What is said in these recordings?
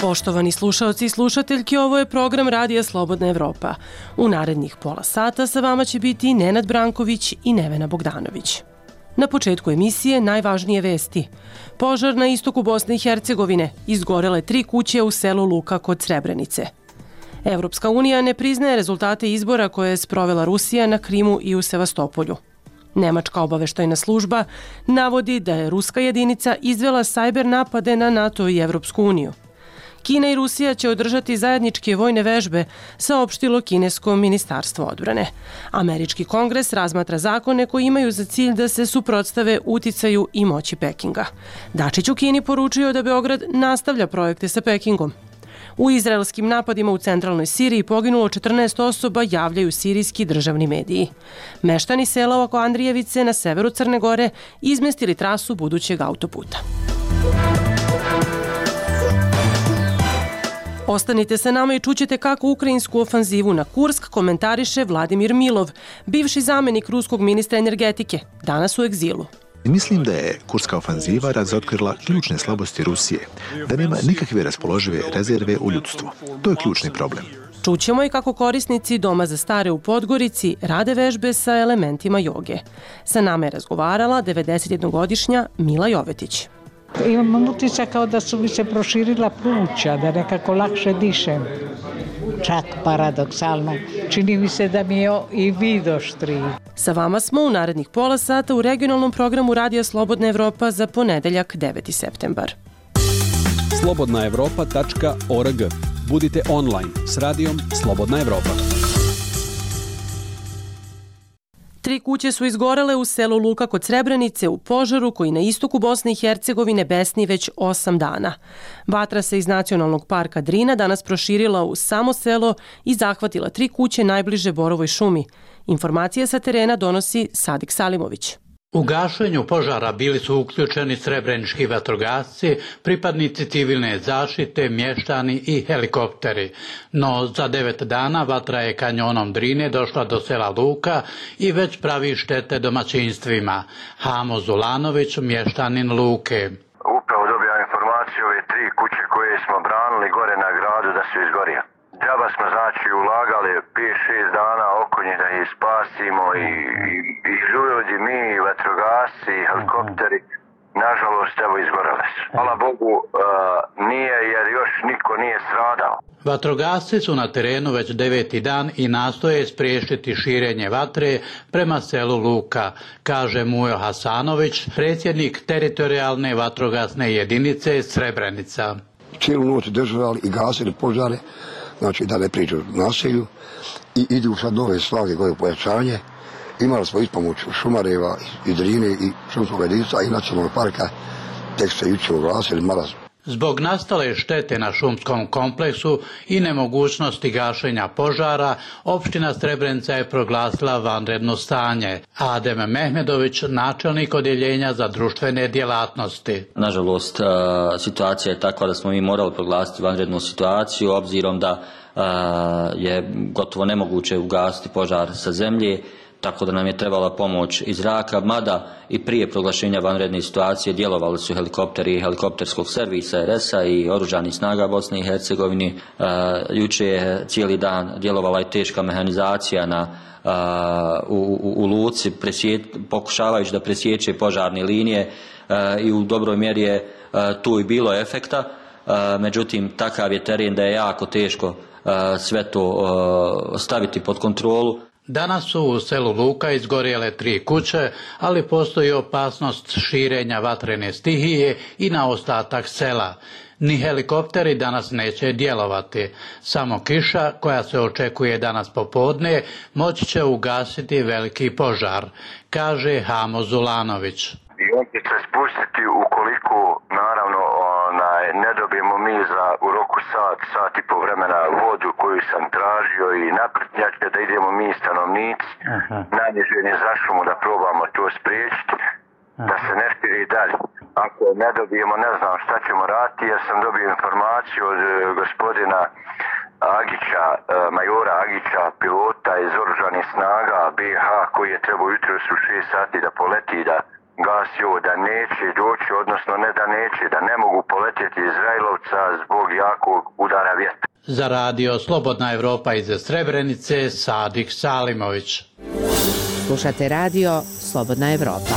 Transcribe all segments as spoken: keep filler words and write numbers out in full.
Poštovani slušaoci i slušateljki, ovo je program Radija Slobodna Evropa. U narednih pola sata sa vama će biti Nenad Branković i Nevena Bogdanović. Na početku emisije najvažnije vesti. Požar na istoku Bosne i Hercegovine, izgorele tri kuće u selu Luka kod Srebrenice. Evropska unija ne priznaje rezultate izbora koje je sprovela Rusija na Krimu i u Sevastopolju. Nemačka obaveštajna služba navodi da je ruska jedinica izvela sajber napade na NATO i Evropsku uniju. Kina i Rusija će održati zajedničke vojne vežbe, saopštilo kinesko ministarstvo odbrane. Američki kongres razmatra zakone koji imaju za cilj da se suprotstave uticaju i moći Pekinga. Dačić u Kini poručio da Beograd nastavlja projekte sa Pekingom. U izraelskim napadima u centralnoj Siriji poginulo četrnaest osoba, javljaju sirijski državni mediji. Meštani sela oko Andrijevice na severu Crne Gore izmestili trasu budućeg autoputa. Ostanite sa nama i čućete kako ukrajinsku ofanzivu na Kursk komentariše Vladimir Milov, bivši zamenik ruskog ministra energetike, danas u egzilu. Mislim da je kurska ofanziva razotkrila ključne slabosti Rusije, da nema nikakve raspoložive rezerve u ljudstvu. To je ključni problem. Čućemo i kako korisnici Doma za stare u Podgorici rade vežbe sa elementima joge. Sa nama je razgovarala devedesetjednogodišnja Mila Jovetić. Imam utisak kao da su mi se proširila pluća, da nekako lakše dišem. Čak paradoksalno, čini mi se da mi je i vid oštriji. Sa vama smo u narednih pola sata u regionalnom programu Radija Slobodna Evropa za ponedeljak deveti septembar. slobodna evropa tačka org. Budite online s radijom Slobodna Evropa. Tri kuće su izgorele u selu Luka kod Srebrenice u požaru koji na istoku Bosne i Hercegovine besni već osam dana. Vatra se iz Nacionalnog parka Drina danas proširila u samo selo i zahvatila tri kuće najbliže Borovoj šumi. Informacije sa terena donosi Sadik Salimović. U gašenju požara bili su uključeni srebrenički vatrogasci, pripadnici civilne zaštite, mještani i helikopteri. No za devet dana vatra je kanjonom Drine došla do sela Luka i već pravi štete domaćinstvima. Hamo Zulanović, mještanin Luke. Upravo dobijam informaciju ove tri kuće koje smo branili gore na gradu da su izgorile. Džaba smo znači ulagali pet šest dana oko njih da ih spasimo i, i, i ljudi, mi, i vatrogasci, i helikopteri. Nažalost, evo izgorele su. Hvala Bogu, uh, nije jer još niko nije stradao. Vatrogasci su na terenu već deveti dan i nastoje spriječiti širenje vatre prema selu Luka, kaže Mujo Hasanović, predsjednik teritorijalne vatrogasne jedinice Srebrenica. Cijelu noć držali i gasili požare, znači da ne priđu naselju i idu sad nove snage koje pojačanje. Imali smo ispomoć Šumareva i Drine i šumskog jedinstva i nacionalnog parka, tek se jučer oglasili maraz. Zbog nastale štete na šumskom kompleksu i nemogućnosti gašenja požara, opština Srebrenica je proglasila vanredno stanje. Adem Mehmedović, načelnik odjeljenja za društvene djelatnosti. Nažalost, situacija je takva da smo mi morali proglasiti vanrednu situaciju, obzirom da je gotovo nemoguće ugasiti požar sa zemlje, tako da nam je trebala pomoć iz zraka, mada i prije proglašenja vanredne situacije djelovali su helikopteri helikopterskog servisa R S-a i oružanih snaga Bosne i Hercegovine. E, juče je cijeli dan djelovala i teška mehanizacija na, a, u, u, u Luci, presje, pokušavajući da presjeće požarne linije a, i u dobroj mjeri je a, tu i bilo efekta. A, međutim, takav je teren da je jako teško a, sve to a, staviti pod kontrolu. Danas su u selu Luka izgorjele tri kuće, ali postoji opasnost širenja vatrene stihije i na ostatak sela. Ni helikopteri danas neće djelovati. Samo kiša, koja se očekuje danas popodne, moći će ugasiti veliki požar, kaže Hamo Zulanović. I on će se spustiti ukoliko, naravno, onaj, ne dobijemo mi za u roku sat, sat i po vremena vodu koju sam tražio i naprtnjačke da idemo mi stanovnici, najniženje za šumu da probamo to spriječiti, da se ne širi dalje. Ako ne dobijemo, ne znam šta ćemo raditi, jer sam dobio informaciju od gospodina Agića, majora Agića, pilota iz oružanih snaga B H, koji je trebao jutros u šest sati da poleti da gasio, da neće doći, odnosno ne da neće, da ne mogu poletjeti Izraelovca zbog jakog udara vjetra. Za radio Slobodna Evropa iz Srebrenice, Sadik Salimović. Slušate radio Slobodna Evropa.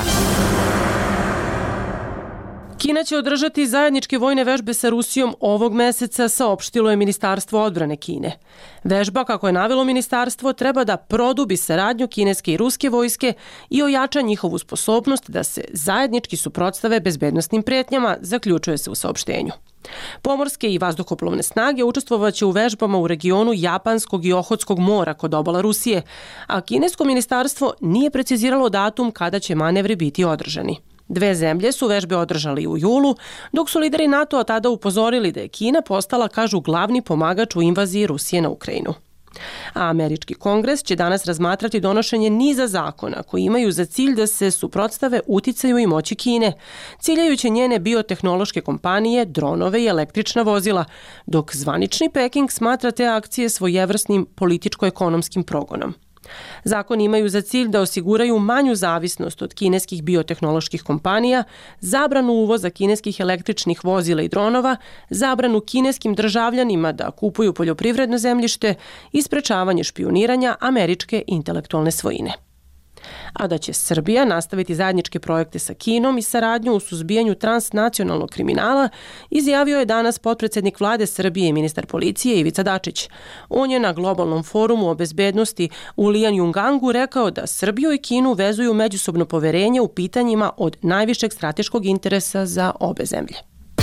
Kina će održati zajedničke vojne vežbe sa Rusijom ovog meseca, saopštilo je Ministarstvo odbrane Kine. Vežba, kako je navelo ministarstvo, treba da produbi saradnju kineske i ruske vojske i ojača njihovu sposobnost da se zajednički suprotstave bezbednosnim pretnjama, zaključuje se u saopštenju. Pomorske i vazduhoplovne snage učestvovaće u vežbama u regionu Japanskog i Ohotskog mora kod obala Rusije, a kinesko ministarstvo nije preciziralo datum kada će manevri biti održani. Dve zemlje su vežbe održali u julu, dok su lideri NATO-a tada upozorili da je Kina postala, kažu, glavni pomagač u invaziji Rusije na Ukrajinu. A američki kongres će danas razmatrati donošenje niza zakona koji imaju za cilj da se suprotstave uticaju i moći Kine, ciljajući njene biotehnološke kompanije, dronove i električna vozila, dok zvanični Peking smatra te akcije svojevrsnim političko-ekonomskim progonom. Zakoni imaju za cilj da osiguraju manju zavisnost od kineskih biotehnoloških kompanija, zabranu uvoza kineskih električnih vozila i dronova, zabranu kineskim državljanima da kupuju poljoprivredno zemljište i sprečavanje špijuniranja američke intelektualne svojine. A da će Srbija nastaviti zajedničke projekte sa Kinom i saradnju u suzbijanju transnacionalnog kriminala, izjavio je danas potpredsednik vlade Srbije i ministar policije Ivica Dačić. On je na globalnom forumu o bezbednosti u Lianjungangu rekao da Srbiju i Kinu vezuju međusobno poverenje u pitanjima od najvišeg strateškog interesa za obe zemlje.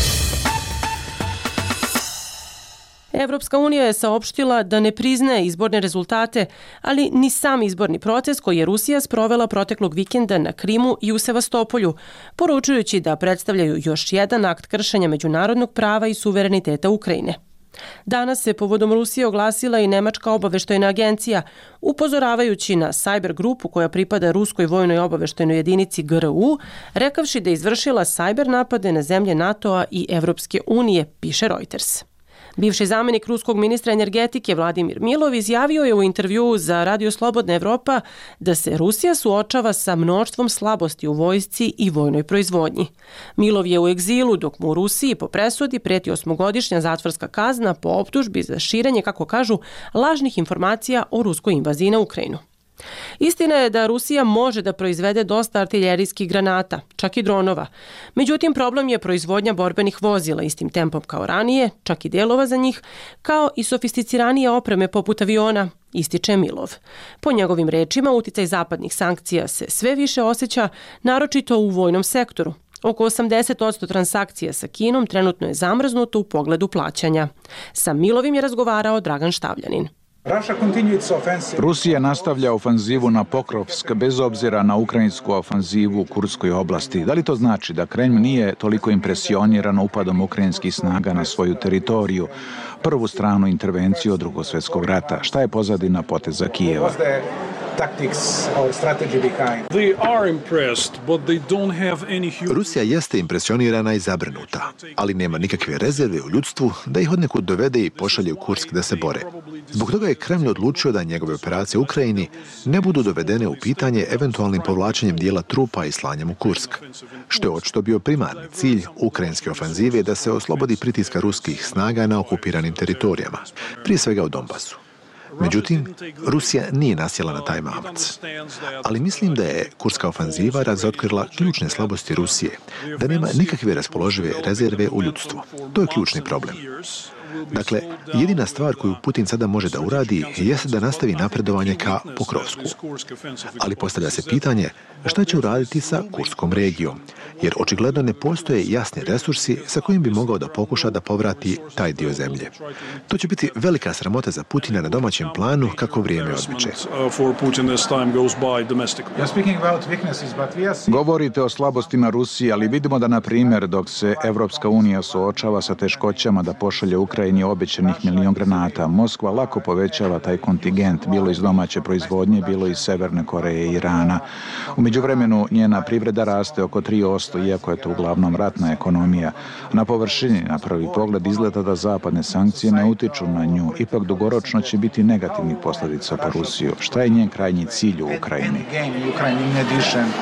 Evropska unija je saopštila da ne priznaje izborne rezultate, ali ni sam izborni proces koji je Rusija sprovela proteklog vikenda na Krimu i u Sevastopolju, poručujući da predstavljaju još jedan akt kršenja međunarodnog prava i suvereniteta Ukrajine. Danas se povodom Rusije oglasila i Nemačka obaveštajna agencija, upozoravajući na sajber grupu koja pripada ruskoj vojnoj obaveštajnoj jedinici G R U, rekavši da je izvršila sajber napade na zemlje NATO-a i Evropske unije, piše Reuters. Bivši zamenik ruskog ministra energetike Vladimir Milov izjavio je u intervjuu za Radio Slobodna Evropa da se Rusija suočava sa mnoštvom slabosti u vojsci i vojnoj proizvodnji. Milov je u egzilu dok mu u Rusiji po presudi preti osmogodišnja zatvorska kazna po optužbi za širenje, kako kažu, lažnih informacija o ruskoj invaziji na Ukrajinu. Istina je da Rusija može da proizvede dosta artiljerijskih granata, čak i dronova. Međutim, problem je proizvodnja borbenih vozila istim tempom kao ranije, čak i delova za njih, kao i sofisticiranije opreme poput aviona, ističe Milov. Po njegovim rečima, uticaj zapadnih sankcija se sve više osjeća, naročito u vojnom sektoru. Oko osamdeset posto transakcija sa Kinom trenutno je zamrznuto u pogledu plaćanja. Sa Milovim je razgovarao Dragan Štavljanin. Rusija nastavlja ofanzivu na Pokrovsk bez obzira na ukrajinsku ofanzivu u Kurskoj oblasti. Da li to znači da Kremlj nije toliko impresioniran upadom ukrajinskih snaga na svoju teritoriju, prvu stranu intervenciju od Drugog svjetskog rata? Šta je pozadina poteza Kijeva? Rusija jeste impresionirana i zabrinuta, ali nema nikakve rezerve u ljudstvu da ih odnekud dovede i pošalje u Kursk da se bore. Zbog toga je Kremlj odlučio da njegove operacije u Ukrajini ne budu dovedene u pitanje eventualnim povlačenjem dijela trupa i slanjem u Kursk, što je očito bio primarni cilj ukrajinske ofanzive da se oslobodi pritiska ruskih snaga na okupiranim teritorijama, prije svega u Donbasu. Međutim, Rusija nije nasjela na taj mamac. Ali mislim da je kurska ofanziva razotkrila ključne slabosti Rusije, da nema nikakve raspoložive rezerve u ljudstvu. To je ključni problem. Dakle, jedina stvar koju Putin sada može da uradi jeste da nastavi napredovanje ka Pokrovsku. Ali postavlja se pitanje šta će uraditi sa Kurskom regijom, jer očigledno ne postoje jasni resursi sa kojim bi mogao da pokuša da povrati taj dio zemlje. To će biti velika sramota za Putina na domaćem planu kako vrijeme odmiče. Govorite o slabostima Rusije, ali vidimo da, na primjer, dok se Evropska unija suočava sa teškoćama da pošalje Ukrajini obećanih milion granata, Moskva lako povećava taj kontingent, bilo iz domaće proizvodnje, bilo iz Severne Koreje i Irana. U međuvremenu njena privreda raste oko tri posto, iako je to uglavnom ratna ekonomija. Na površini, na prvi pogled, izgleda da zapadne sankcije ne utiču na nju. Ipak dugoročno će biti negativnih posljedica po Rusiju. Šta je njen krajnji cilj u Ukrajini?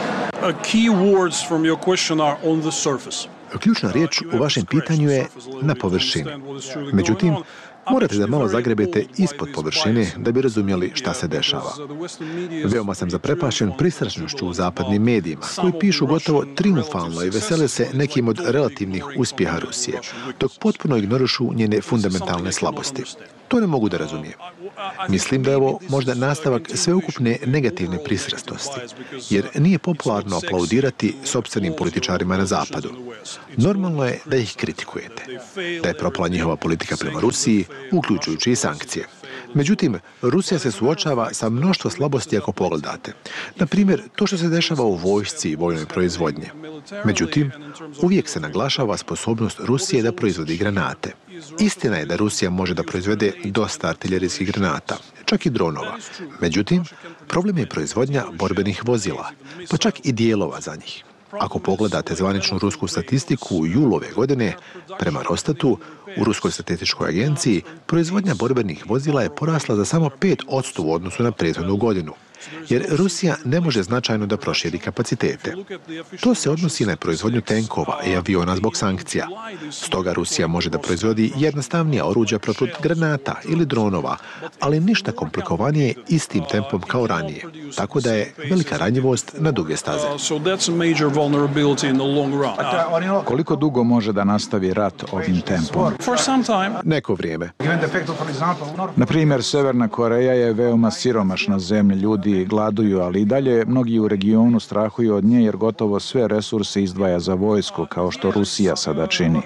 Ključna riječ u vašem pitanju je na površini. Međutim, morate da malo zagrebete ispod površine da bi razumjeli šta se dešava. Veoma sam zaprepašen pristrašnošću u zapadnim medijima, koji pišu gotovo triumfalno i vesele se nekim od relativnih uspjeha Rusije, dok potpuno ignorušu njene fundamentalne slabosti. To ne mogu da razumijem. Mislim da je ovo možda nastavak sveukupne negativne pristrasnosti, jer nije popularno aplaudirati sopstvenim političarima na zapadu. Normalno je da ih kritikujete, da je propala njihova politika prema Rusiji, uključujući i sankcije. Međutim, Rusija se suočava sa mnoštvo slabosti ako pogledate. Na primjer, to što se dešava u vojsci i vojnoj proizvodnje. Međutim, uvijek se naglašava sposobnost Rusije da proizvodi granate. Istina je da Rusija može da proizvede dosta artiljerijskih granata, čak i dronova. Međutim, problem je proizvodnja borbenih vozila, pa čak i dijelova za njih. Ako pogledate zvaničnu rusku statistiku u julu ove godine, prema Rostatu, u Ruskoj statističkoj agenciji, proizvodnja borbenih vozila je porasla za samo pet posto u odnosu na prethodnu godinu, jer Rusija ne može značajno da proširi kapacitete. To se odnosi na proizvodnju tenkova i aviona zbog sankcija. Stoga Rusija može da proizvodi jednostavnija oruđa poput granata ili dronova, ali ništa komplikovanije istim tempom kao ranije. Tako da je velika ranjivost na duge staze. Koliko dugo može da nastavi rat ovim tempom? Neko vrijeme. Na primjer, Severna Koreja je veoma siromašna zemlja, ljudi gladuju, ali i dalje mnogi u regionu strahuju od nje jer gotovo sve resurse izdvaja za vojsku, kao što Rusija sada čini.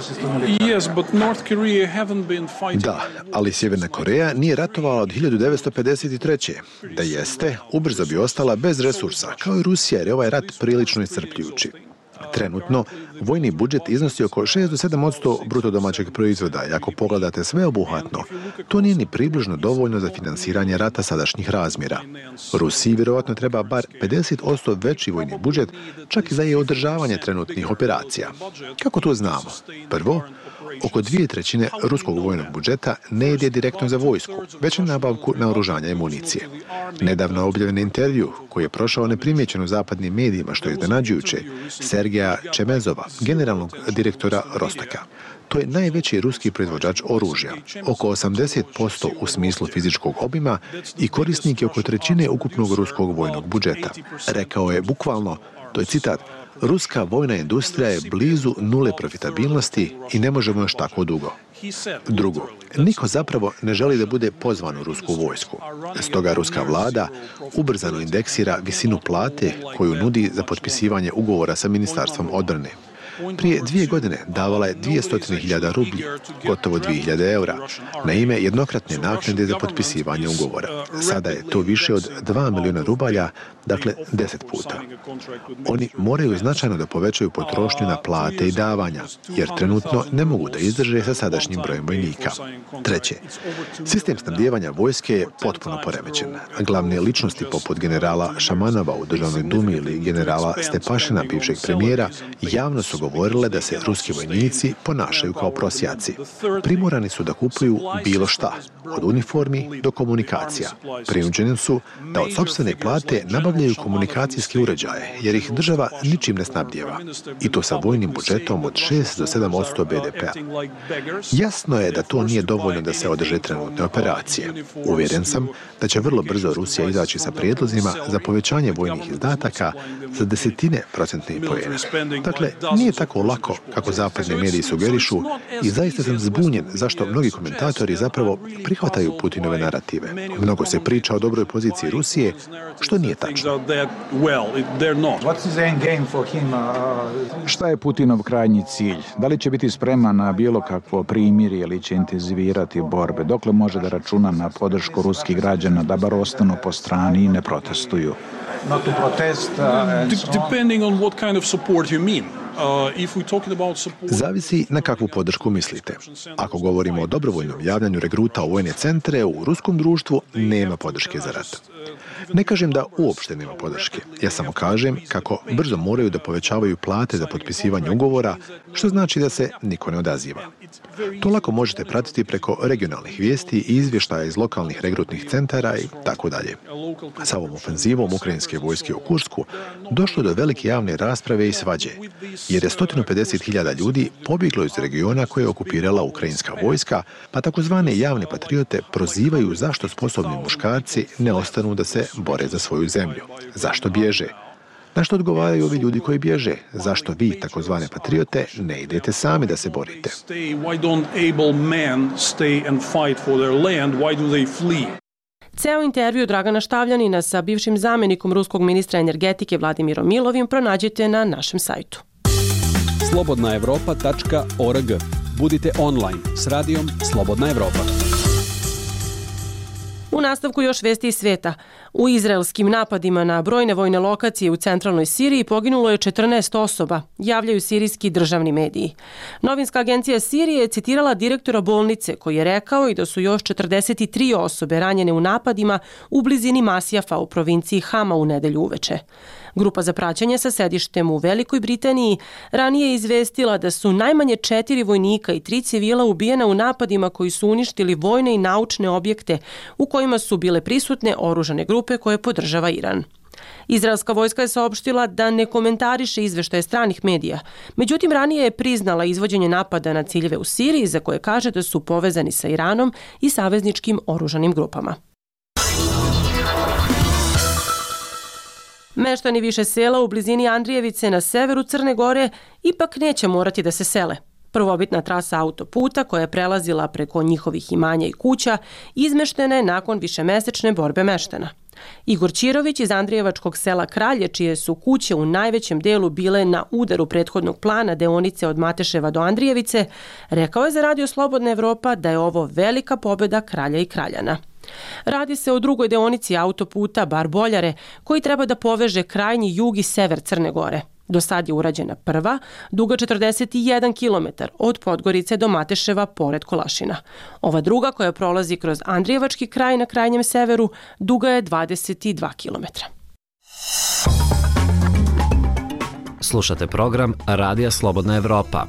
Da, ali Sjeverna Koreja nije ratovala od hiljadu devetsto pedeset treće. Da jeste, ubrzo bi ostala bez resursa, kao i Rusija, jer je ovaj rat prilično iscrpljujući. Trenutno, vojni budžet iznosi oko šest do sedam posto bruto domaćeg proizvoda i ako pogledate sveobuhvatno, to nije ni približno dovoljno za finansiranje rata sadašnjih razmjera. Rusiji vjerovatno treba bar pedeset posto veći vojni budžet, čak i za je održavanje trenutnih operacija. Kako to znamo? Prvo, oko dvije trećine ruskog vojnog budžeta ne ide direktno za vojsku, već na nabavku naoružanja i municije. Nedavno objavljen intervju, koji je prošao neprimjećen u zapadnim medijima, što je iznenađujuće, Sergeja Čemezova, generalnog direktora Rostaka. To je najveći ruski proizvođač oružja, oko osamdeset posto u smislu fizičkog obima i korisnik je oko trećine ukupnog ruskog vojnog budžeta. Rekao je bukvalno, to je citat, ruska vojna industrija je blizu nule profitabilnosti i ne možemo još tako dugo. Drugo, niko zapravo ne želi da bude pozvan u rusku vojsku. Stoga ruska vlada ubrzano indeksira visinu plate koju nudi za potpisivanje ugovora sa Ministarstvom odbrane. Prije dvije godine davala je dvjesto hiljada rublji, gotovo dvije hiljade eura, na ime jednokratne naknade za potpisivanje ugovora. Sada je to više od dva milijuna rubalja, dakle deset puta. Oni moraju značajno da povećaju potrošnju na plate i davanja, jer trenutno ne mogu da izdrže sa sadašnjim brojem vojnika. Treće, sistem snabdijevanja vojske je potpuno poremećen. Glavne ličnosti poput generala Šamanova u Državnoj dumi ili generala Stepašina, bivšeg premijera, javno su govorile da se ruski vojnici ponašaju kao prosjaci. Primorani su da kupuju bilo šta, od uniformi do komunikacija. Prinuđeni su da od sopstvene plate nabavljaju komunikacijske uređaje, jer ih država ničim ne snabdijeva. I to sa vojnim budžetom od šest do sedam posto be de pea. Jasno je da to nije dovoljno da se održe trenutne operacije. Uvjeren sam da će vrlo brzo Rusija izaći sa prijedlozima za povećanje vojnih izdataka za desetine procentnih poena. Dakle, nije tako lako kako zapadni mediji sugerišu i zaista sam zbunjen zašto mnogi komentatori zapravo prihvataju Putinove narative. Mnogo se priča o dobroj poziciji Rusije, što nije tačno. Šta je Putinov krajnji cilj? Da li će biti spreman na bilo kakvo primirje ili će intenzivirati borbe? Dokle može da računa na podršku ruskih građana da bar ostanu po strani i ne protestuju? Not to protest, uh, and so on. Depending on what kind of support you mean. Zavisi na kakvu podršku mislite. Ako govorimo o dobrovoljnom javljanju regruta u vojne centre, u ruskom društvu nema podrške za rat. Ne kažem da uopšte nema podrške. Ja samo kažem kako brzo moraju da povećavaju plate za potpisivanje ugovora, što znači da se niko ne odaziva. To lako možete pratiti preko regionalnih vijesti i izvještaja iz lokalnih regrutnih centara i tako dalje. Sa ovom ofenzivom ukrajinske vojske u Kursku došlo do velike javne rasprave i svađe, jer je sto pedeset hiljada ljudi pobjeglo iz regiona koje je okupirala ukrajinska vojska, pa takozvane javne patriote prozivaju zašto sposobni muškarci ne ostanu da se bore za svoju zemlju. Zašto bježe? Na što odgovaraju ovi ljudi koji bježe? Zašto vi, takozvane patriote, ne idete sami da se borite? Ceo intervju Dragana Štavljanina sa bivšim zamjenikom ruskog ministra energetike Vladimirom Milovim pronađete na našem sajtu. slobodna evropa tačka org. Budite online s radijom Slobodna Evropa. U nastavku još vesti iz sveta. U izraelskim napadima na brojne vojne lokacije u centralnoj Siriji poginulo je četrnaest osoba, javljaju sirijski državni mediji. Novinska agencija Sirije je citirala direktora bolnice koji je rekao i da su još četrdeset tri osobe ranjene u napadima u blizini Masjafa u provinciji Hama u nedelju uveče. Grupa za praćenje sa sedištem u Velikoj Britaniji ranije je izvestila da su najmanje četiri vojnika i tri civila ubijena u napadima koji su uništili vojne i naučne objekte u kojima su bile prisutne oružane grupe koje podržava Iran. Izraelska vojska je saopštila da ne komentariše izveštaje stranih medija, međutim ranije je priznala izvođenje napada na ciljeve u Siriji za koje kaže da su povezani sa Iranom i savezničkim oružanim grupama. Meštani više sela u blizini Andrijevice na severu Crne Gore ipak neće morati da se sele. Prvobitna trasa autoputa koja je prelazila preko njihovih imanja i kuća izmeštena je nakon višemesečne borbe meštana. Igor Ćirović iz Andrijevačkog sela Kralje, čije su kuće u najvećem delu bile na udaru prethodnog plana deonice od Mateševa do Andrijevice, rekao je za Radio Slobodna Evropa da je ovo velika pobjeda Kralja i Kraljana. Radi se o drugoj deonici autoputa Bar-Boljare, koji treba da poveže krajnji jug i sever Crne Gore. Do sad je urađena prva, duga četrdeset jedan kilometar od Podgorice do Mateševa pored Kolašina. Ova druga, koja prolazi kroz Andrijevački kraj na krajnjem severu, duga je dvadeset dva kilometra. Slušate program Radija Slobodna Evropa.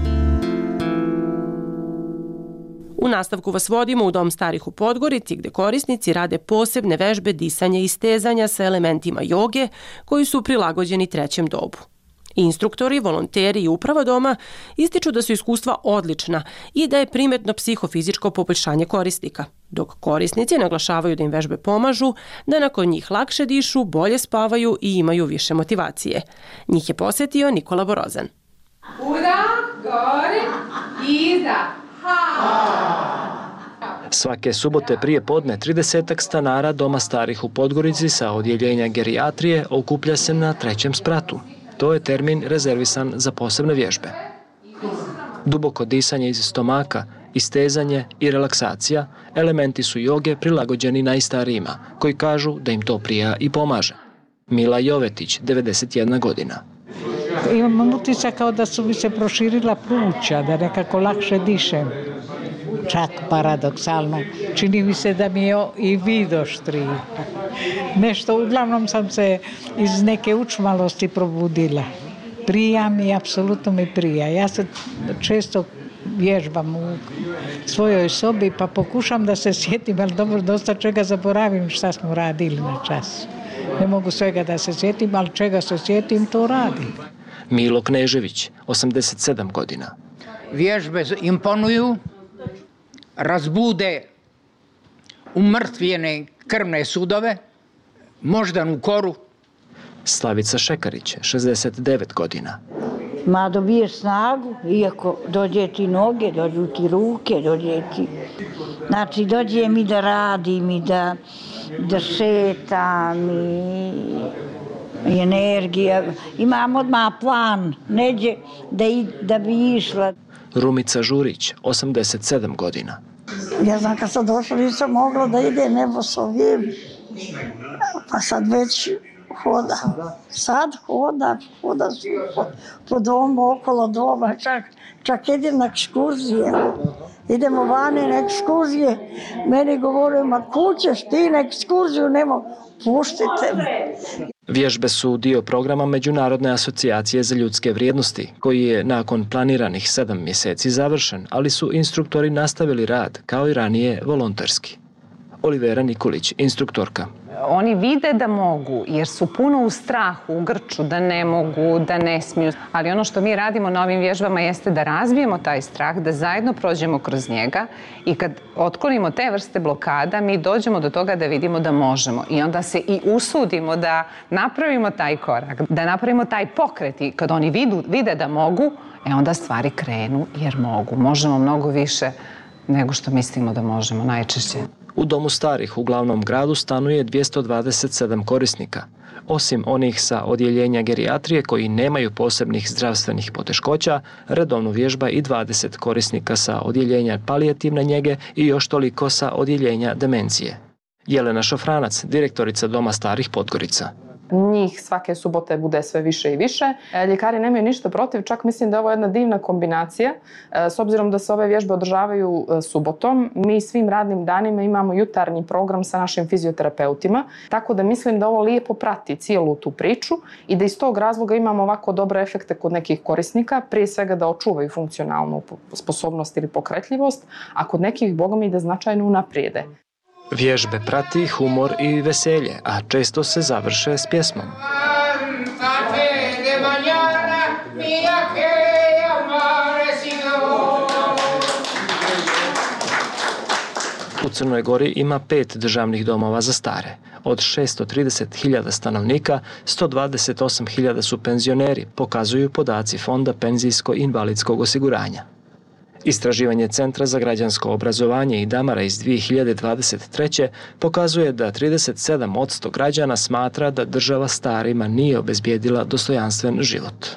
U nastavku vas vodimo u Dom starih u Podgorici, gde korisnici rade posebne vežbe disanja i stezanja sa elementima joge koji su prilagođeni trećem dobu. Instruktori, volonteri i uprava doma ističu da su iskustva odlična i da je primetno psihofizičko poboljšanje korisnika, dok korisnici naglašavaju da im vežbe pomažu, da nakon njih lakše dišu, bolje spavaju i imaju više motivacije. Njih je posjetio Nikola Borozan. Uda, gore, iza. Svake subote prije podne tridesetak stanara Doma starih u Podgorici sa odjeljenja gerijatrije okuplja se na trećem spratu. To je termin rezervisan za posebne vježbe. Duboko disanje iz stomaka, istezanje i relaksacija elementi su joge prilagođeni najstarijima, koji kažu da im to prija i pomaže. Mila Jovetić, devedeset jedna godina. Imam utisak kao da su mi se proširila pluća, da nekako lakše dišem. Čak paradoksalno. Čini mi se da mi je i vid oštriji. Nešto, uglavnom sam se iz neke učmalosti probudila. Prija mi, apsolutno mi prija. Ja se često vježbam u svojoj sobi pa pokušam da se sjetim, ali dobro, dosta čega zaboravim šta smo radili na čas. Ne mogu svega da se sjetim, ali čega se sjetim, to radim. Milo Knežević, osamdeset sedam godina. Vježbe imponuju, razbude umrtvljene krvne sudove, moždanu koru. Slavica Šekarić, šezdeset devet godina. Ma dobiješ snagu, iako dođe ti noge, dođu ti ruke, dođe ti... Znači, dođe mi da radim i da, da šetam i, i energija. Imam odmah plan, neđe da, i, da bi išla. Rumica Žurić, osamdeset sedam godina. Ja znam, kad sam došla, nisam mogla da ide nebo s ovim, pa sad već hoda. Sad hoda, hoda po, po domu, okolo doma, čak, čak idem na ekskurzije. Idemo vani na ekskurzije, meni govore, ma kućeš ti na ekskurziju, nemo, puštite me. Vježbe su dio programa Međunarodne asocijacije za ljudske vrijednosti, koji je nakon planiranih sedam mjeseci završen, ali su instruktori nastavili rad, kao i ranije, volonterski. Olivera Nikolić, instruktorka. Oni vide da mogu, jer su puno u strahu, u grču, da ne mogu, da ne smiju. Ali ono što mi radimo na ovim vježbama jeste da razvijemo taj strah, da zajedno prođemo kroz njega i kad otklonimo te vrste blokada, mi dođemo do toga da vidimo da možemo. I onda se i usudimo da napravimo taj korak, da napravimo taj pokret i kad oni vidu, vide da mogu, e onda stvari krenu jer mogu. Možemo mnogo više nego što mislimo da možemo najčešće. U domu starih u glavnom gradu stanuje dvjesto dvadeset sedam korisnika. Osim onih sa odjeljenja gerijatrije koji nemaju posebnih zdravstvenih poteškoća, redovno vježba i dvadeset korisnika sa odjeljenja palijativne njege i još toliko sa odjeljenja demencije. Jelena Šofranac, direktorica Doma starih Podgorica. Njih svake subote bude sve više i više. Ljekari nemaju ništa protiv, čak mislim da je ovo jedna divna kombinacija. S obzirom da se ove vježbe održavaju subotom, mi svim radnim danima imamo jutarnji program sa našim fizioterapeutima, tako da mislim da ovo lijepo prati cijelu tu priču i da iz tog razloga imamo ovako dobre efekte kod nekih korisnika, prije svega da očuvaju funkcionalnu sposobnost ili pokretljivost, a kod nekih, boga mi, da značajno unaprijede. Vježbe prati humor i veselje, a često se završe s pjesmom. U Crnoj Gori ima pet državnih domova za stare. Od šesto trideset hiljada stanovnika, sto dvadeset osam hiljada su penzioneri, pokazuju podaci Fonda penzijsko-invalidskog osiguranja. Istraživanje Centra za građansko obrazovanje i Damara iz dvije hiljade dvadeset treće pokazuje da trideset sedam posto građana smatra da država starima nije obezbijedila dostojanstven život.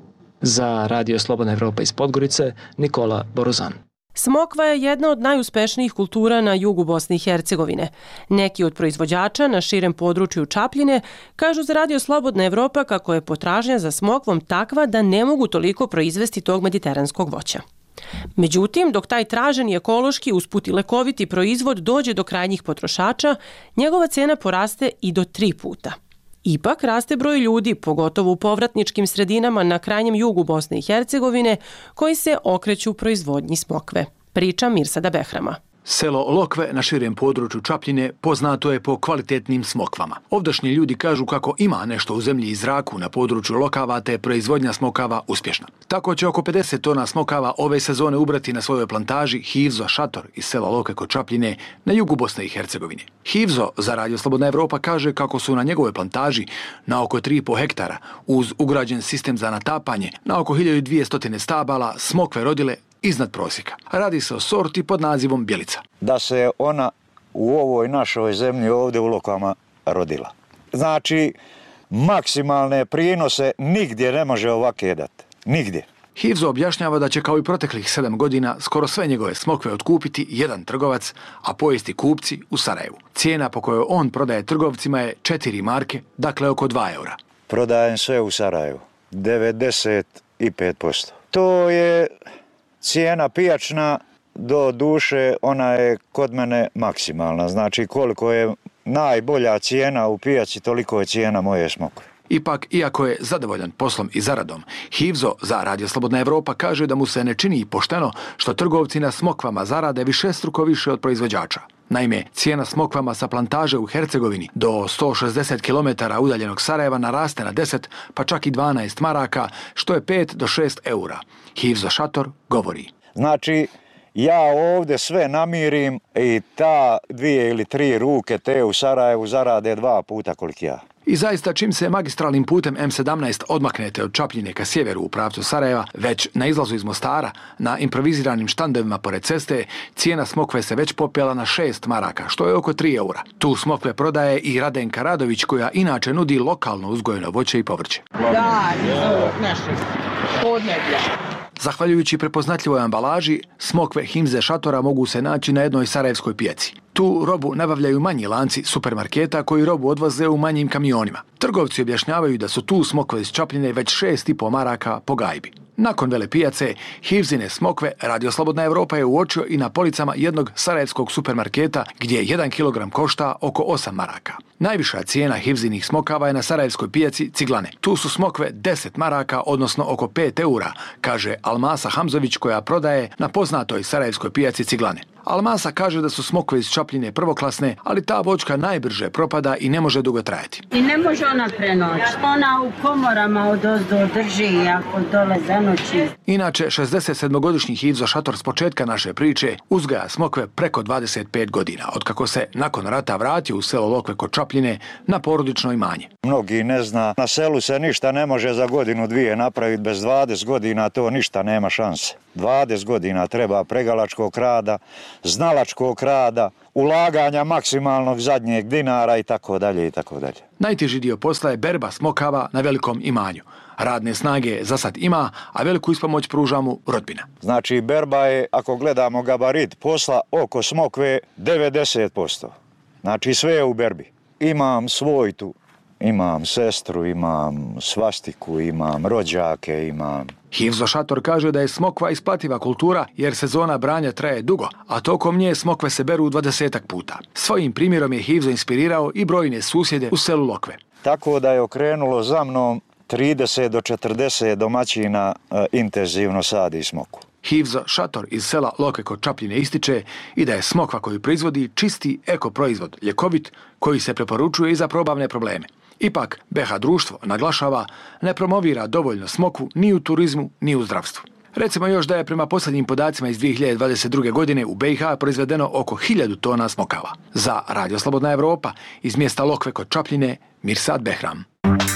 Za Radio Slobodna Evropa iz Podgorice, Nikola Borozan. Smokva je jedna od najuspešnijih kultura na jugu Bosne i Hercegovine. Neki od proizvođača na širem području Čapljine kažu za Radio Slobodna Evropa kako je potražnja za smokvom takva da ne mogu toliko proizvesti tog mediteranskog voća. Međutim, dok taj traženi ekološki usput i lekoviti proizvod dođe do krajnjih potrošača, njegova cena poraste i do tri puta. Ipak raste broj ljudi, pogotovo u povratničkim sredinama na krajnjem jugu Bosne i Hercegovine, koji se okreću u proizvodnji smokve. Priča Mirsada Behrama. Selo Lokve na širem području Čapljine poznato je po kvalitetnim smokvama. Ovdašnji ljudi kažu kako ima nešto u zemlji i zraku na području Lokava, te proizvodnja smokava uspješna. Tako će oko pedeset tona smokava ove sezone ubrati na svojoj plantaži Hivzo Šator iz sela Lokve kod Čapljine na jugu Bosne i Hercegovine. Hivzo za Radio Slobodna Evropa kaže kako su na njegovoj plantaži na oko tri i po hektara uz ugrađen sistem za natapanje na oko hiljadu dvjesto stabala smokve rodile iznad prosjeka. Radi se o sorti pod nazivom Bjelica. Da se ona u ovoj našoj zemlji ovdje u Lokvama rodila. Znači, maksimalne prinose nigdje ne može ovake dati. Nigdje. Hivzo objašnjava da će kao i proteklih sedam godina skoro sve njegove smokve otkupiti jedan trgovac, a pojesti kupci u Sarajevu. Cijena po kojoj on prodaje trgovcima je četiri marke, dakle oko dva eura. Prodajem sve u Sarajevu. devedeset pet posto. To je cijena pijačna, do duše ona je kod mene maksimalna. Znači koliko je najbolja cijena u pijaci, toliko je cijena moje smokve. Ipak, iako je zadovoljan poslom i zaradom, Hivzo za Radio Slobodna Evropa kaže da mu se ne čini pošteno što trgovci na smokvama zarade višestruko više od proizvođača. Naime, cijena smokvama sa plantaže u Hercegovini do sto šezdeset kilometara udaljenog Sarajeva naraste na deset, pa čak i dvanaest maraka, što je pet do šest eura. Hivzo Šator govori. Znači, ja ovdje sve namirim i ta dvije ili tri ruke te u Sarajevu zarade dva puta koliko ja. I zaista, čim se magistralnim putem em sedamnaest odmaknete od Čapljine ka sjeveru u pravcu Sarajeva, već na izlazu iz Mostara, na improviziranim štandovima pored ceste, cijena smokve se već popela na šest maraka, što je oko tri eura. Tu smokve prodaje i Radenka Radović, koja inače nudi lokalno uzgojeno voće i povrće. Da, naših podneblja. Zahvaljujući prepoznatljivoj ambalaži, smokve Himze Šatora mogu se naći na jednoj sarajevskoj pijaci. Tu robu nabavljaju manji lanci supermarketa koji robu odvoze u manjim kamionima. Trgovci objašnjavaju da su tu smokve iz Čapljine već šest i po maraka po gajbi. Nakon vele pijace, Hivzine smokve Radio Slobodna Evropa je uočio i na policama jednog sarajevskog supermarketa gdje jedan kilogram košta oko osam maraka. Najviša cijena hivzinih smokava je na sarajevskoj pijaci Ciglane. Tu su smokve deset maraka, odnosno oko pet eura, kaže Almasa Hamzović koja prodaje na poznatoj sarajevskoj pijaci Ciglane. Almasa kaže da su smokve iz Čapljine prvoklasne, ali ta voćka najbrže propada i ne može dugo trajati. I ne može ona prenoći. Ona u komorama odozdo drži ako dole zanoći. Inače, šezdesetsedmogodišnji Hivzo Šator s početka naše priče uzgaja smokve preko dvadeset pet godina, otkako se nakon rata vratio u selo Lokve kod Čapljine na porodično imanje. Mnogi ne zna, na selu se ništa ne može za godinu dvije napraviti, bez dvadeset godina to ništa nema šanse. dvadeset godina treba pregalačkog rada, znalačkog rada, ulaganja maksimalnog zadnjeg dinara i tako dalje i tako dalje. Najteži dio posla je berba smokava na velikom imanju. Radne snage za sad ima, a veliku ispomoć pruža mu rodbina. Znači berba je, ako gledamo gabarit posla, oko smokve devedeset posto. Znači sve je u berbi. Imam svojtu, imam sestru, imam svastiku, imam rođake, imam... Hivzo Šator kaže da je smokva isplativa kultura jer sezona branja traje dugo, a tokom nje smokve se beru dvadesetak puta. Svojim primjerom je Hivzo inspirirao i brojne susjede u selu Lokve. Tako da je okrenulo za mnom trideset do četrdeset domaćina e, intenzivno sadi smokvu. Hivzo Šator iz sela Lokve kod Čapljine ističe i da je smokva koju proizvodi čisti eko proizvod, ljekovit, koji se preporučuje i za probavne probleme. Ipak, be ha društvo, naglašava, ne promovira dovoljno smokvu ni u turizmu, ni u zdravstvu. Recimo još da je prema posljednjim podacima iz dvije hiljade dvadeset druge. godine u be i ha proizvedeno oko hiljadu tona smokava. Za Radio Slobodna Evropa iz mjesta Lokve kod Čapljine, Mirsad Behram.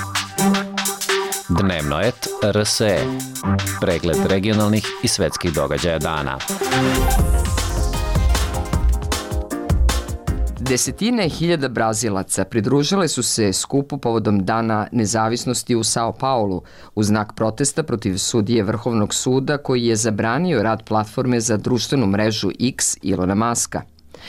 Dnevnoet er es e. Pregled regionalnih i svetskih događaja dana. Desetine hiljada Brazilaca pridružile su se skupu povodom Dana nezavisnosti u Sao Paulu u znak protesta protiv sudije Vrhovnog suda koji je zabranio rad platforme za društvenu mrežu X Ilona Maska.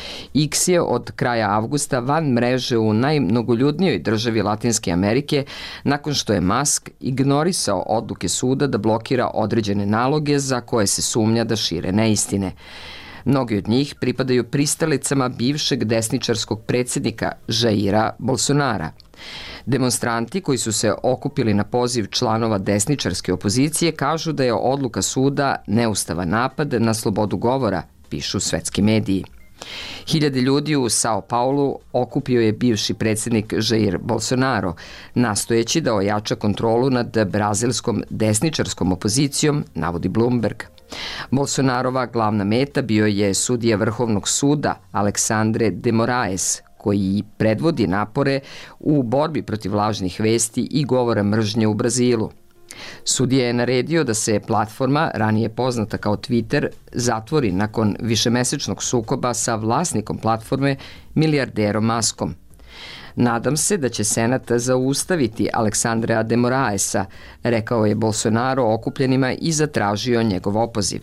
X je od kraja avgusta van mreže u najmnogoljudnijoj državi Latinske Amerike nakon što je Musk ignorisao odluke suda da blokira određene naloge za koje se sumnja da šire neistine. Mnogi od njih pripadaju pristalicama bivšeg desničarskog predsjednika Jaira Bolsonara. Demonstranti koji su se okupili na poziv članova desničarske opozicije kažu da je odluka suda neustavan napad na slobodu govora, pišu svetski mediji. Hiljade ljudi u Sao Paulu okupio je bivši predsjednik Jair Bolsonaro, nastojeći da ojača kontrolu nad brazilskom desničarskom opozicijom, navodi Bloomberg. Bolsonarova glavna meta bio je sudija Vrhovnog suda Alexandre de Moraes, koji predvodi napore u borbi protiv lažnih vesti i govora mržnje u Brazilu. Sudija je naredio da se platforma, ranije poznata kao Twitter, zatvori nakon višemesečnog sukoba sa vlasnikom platforme, milijarderom Muskom. Nadam se da će Senat zaustaviti Aleksandra de Moraesa, rekao je Bolsonaro okupljenima i zatražio njegov opoziv.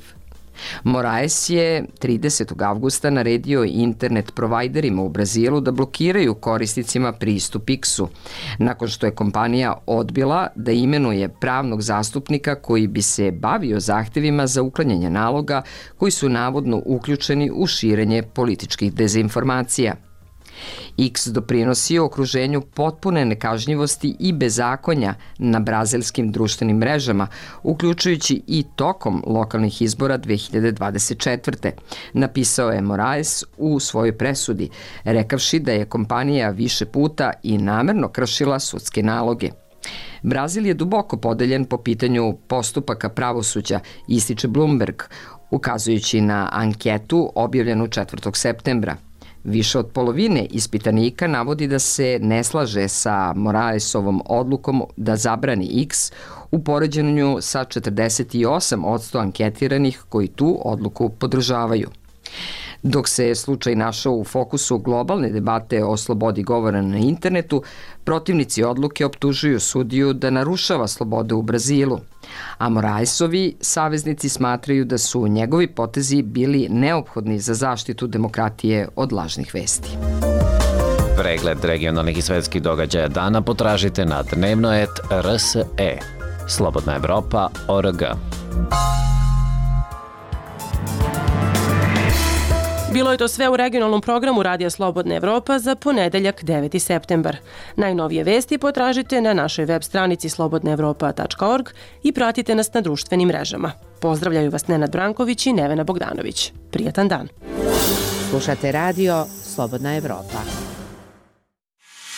Moraes je tridesetog avgusta naredio internet provajderima u Brazilu da blokiraju korisnicima pristup X-u, nakon što je kompanija odbila da imenuje pravnog zastupnika koji bi se bavio zahtevima za uklanjanje naloga koji su navodno uključeni u širenje političkih dezinformacija. X doprinosi okruženju potpune nekažnjivosti i bezakonja na brazilskim društvenim mrežama, uključujući i tokom lokalnih izbora dve hiljade dvadeset četvrte. napisao je Moraes u svojoj presudi, rekavši da je kompanija više puta i namerno kršila sudske naloge. Brazil je duboko podeljen po pitanju postupaka pravosuđa, ističe Bloomberg, ukazujući na anketu objavljenu četvrtog septembra. Više od polovine ispitanika navodi da se ne slaže sa Moraesovom odlukom da zabrani X u poređenju sa četrdeset osam posto anketiranih koji tu odluku podržavaju. Dok se slučaj našao u fokusu globalne debate o slobodi govora na internetu, protivnici odluke optužuju sudiju da narušava slobodu u Brazilu, a Moraesovi saveznici smatraju da su njegovi potezi bili neophodni za zaštitu demokratije od lažnih vesti. Pregled regionalnih i svetskih događaja dana potražite na dnevnoet er es e. Slobodna Evropa tačka org. Bilo je to sve u regionalnom programu Radija Slobodna Evropa za ponedeljak deveti septembar. Najnovije vesti potražite na našoj web stranici slobodna evropa tačka org i pratite nas na društvenim mrežama. Pozdravljaju vas Nenad Branković i Nevena Bogdanović. Prijatan dan. Slušate radio Slobodna Evropa.